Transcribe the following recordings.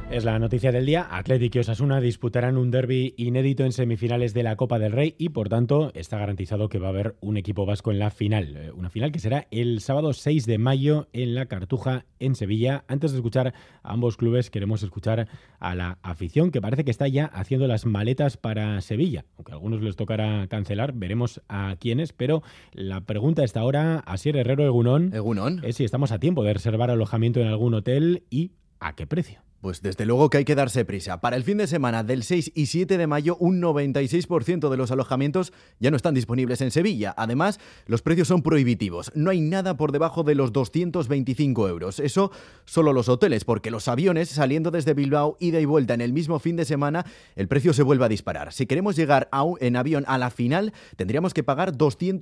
Es la noticia del día. Athletic y Osasuna disputarán un derbi inédito en semifinales de la Copa del Rey y, por tanto, está garantizado que va a haber un equipo vasco en la final. Una final que será el sábado 6 de mayo en la Cartuja, en Sevilla. Antes de escuchar a ambos clubes, queremos escuchar a la afición, que parece que está ya haciendo las maletas para Sevilla. Aunque a algunos les tocará cancelar, veremos a quiénes. Pero la pregunta a esta hora, Asier Herrero, Egunon, es si estamos a tiempo de reservar alojamiento en algún hotel y a qué precio. Pues desde luego que hay que darse prisa. Para el fin de semana del 6 y 7 de mayo, un 96% de los alojamientos ya no están disponibles en Sevilla. Además, los precios son prohibitivos. No hay nada por debajo de los 225 euros. Eso solo los hoteles, porque los aviones saliendo desde Bilbao, ida y vuelta en el mismo fin de semana, el precio se vuelve a disparar. Si queremos llegar en avión a la final, tendríamos que pagar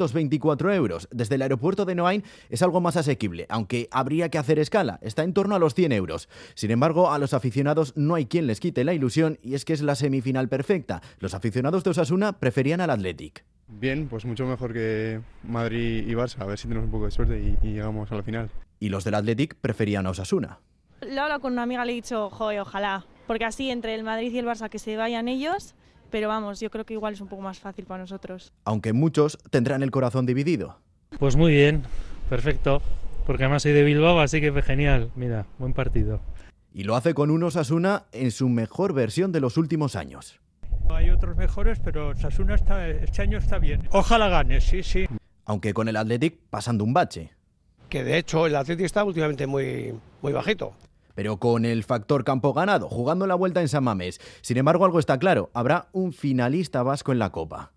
224 euros. Desde el aeropuerto de Noain es algo más asequible, aunque habría que hacer escala. Está en torno a los 100 euros. Sin embargo, a los aficionados no hay quien les quite la ilusión, y es que es la semifinal perfecta. Los aficionados de Osasuna preferían al Athletic. Bien, pues mucho mejor que Madrid y Barça, a ver si tenemos un poco de suerte y llegamos a la final. Y los del Athletic preferían a Osasuna. Lo he hablado con una amiga, le he dicho, joder, ojalá, porque así entre el Madrid y el Barça que se vayan ellos, pero vamos, yo creo que igual es un poco más fácil para nosotros. Aunque muchos tendrán el corazón dividido. Pues muy bien, perfecto, porque además soy de Bilbao, así que genial, mira, buen partido. Y lo hace con un Osasuna en su mejor versión de los últimos años. Hay otros mejores, pero Osasuna este año está bien. Ojalá gane, sí. Aunque con el Athletic pasando un bache. Que de hecho el Athletic está últimamente muy bajito. Pero con el factor campo ganado, jugando la vuelta en San Mamés. Sin embargo, algo está claro, habrá un finalista vasco en la Copa.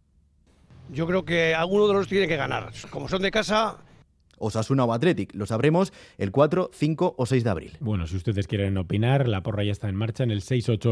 Yo creo que alguno de los tiene que ganar. Como son de casa... Osasuna o Athletic, lo sabremos el 4, 5 o 6 de abril. Bueno, si ustedes quieren opinar, la porra ya está en marcha en el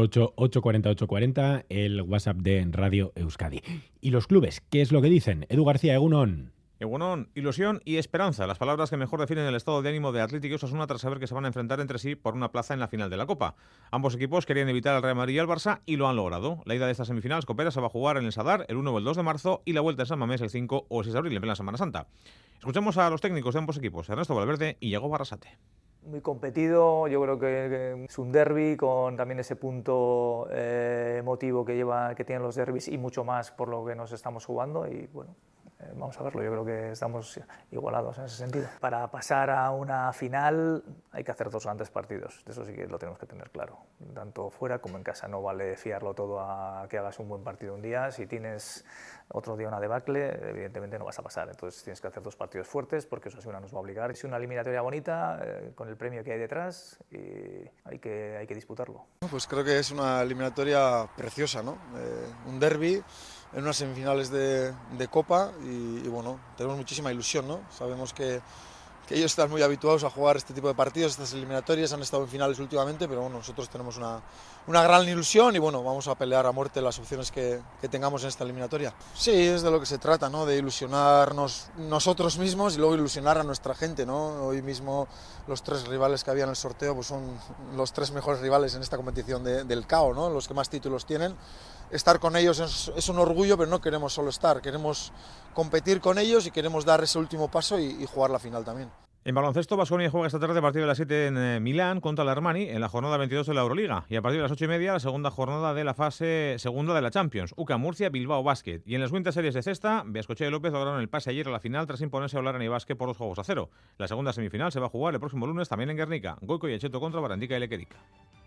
688-840-840, el WhatsApp de Radio Euskadi. ¿Y los clubes? ¿Qué es lo que dicen? Edu García, Egunon. Egunon, ilusión y esperanza, las palabras que mejor definen el estado de ánimo de Athletic y Osasuna tras saber que se van a enfrentar entre sí por una plaza en la final de la Copa. Ambos equipos querían evitar al Real Madrid y al Barça y lo han logrado. La ida de esta semifinal Copera se va a jugar en el Sadar el 1 o el 2 de marzo y la vuelta en San Mamés el 5 o 6 de abril en plena Semana Santa. Escuchemos a los técnicos de ambos equipos, Ernesto Valverde y Iago Barrasate. Muy competido, yo creo que es un derbi con también ese punto emotivo que tienen los derbis y mucho más por lo que nos estamos jugando y bueno, vamos a verlo, yo creo que estamos igualados en ese sentido. Para pasar a una final hay que hacer 2 grandes partidos, eso sí que lo tenemos que tener claro, tanto fuera como en casa. No vale fiarlo todo a que hagas un buen partido un día, si tienes otro día una debacle, evidentemente no vas a pasar, entonces tienes que hacer 2 partidos fuertes porque eso sí nos va a obligar. Es una eliminatoria bonita, con el premio que hay detrás y hay que disputarlo. Pues creo que es una eliminatoria preciosa, ¿no? Un derbi en unas semifinales de Copa y bueno, tenemos muchísima ilusión, ¿no? Sabemos que ellos están muy habituados a jugar este tipo de partidos, estas eliminatorias, han estado en finales últimamente, pero bueno, nosotros tenemos una gran ilusión y bueno, vamos a pelear a muerte las opciones que tengamos en esta eliminatoria. Sí, es de lo que se trata, ¿no? De ilusionarnos nosotros mismos y luego ilusionar a nuestra gente, ¿no? Hoy mismo los 3 rivales que había en el sorteo pues son los 3 mejores rivales en esta competición del CAO, ¿no? Los que más títulos tienen. Estar con ellos es un orgullo, pero no queremos solo estar, queremos competir con ellos y queremos dar ese último paso y jugar la final también. En baloncesto, Baskonia juega esta tarde a partir de las 7 en Milán contra el Armani en la jornada 22 de la Euroliga y a partir de las 8:30 la segunda jornada de la fase segunda de la Champions, UCAM Murcia, Bilbao Basket. Y en las Winter Series de cesta, Beascochea y López lograron el pase ayer a la final tras imponerse a Olarani Basket por 2-0. La segunda semifinal se va a jugar el próximo lunes también en Guernica, Goico y Echeto contra Barandica y Lequerica.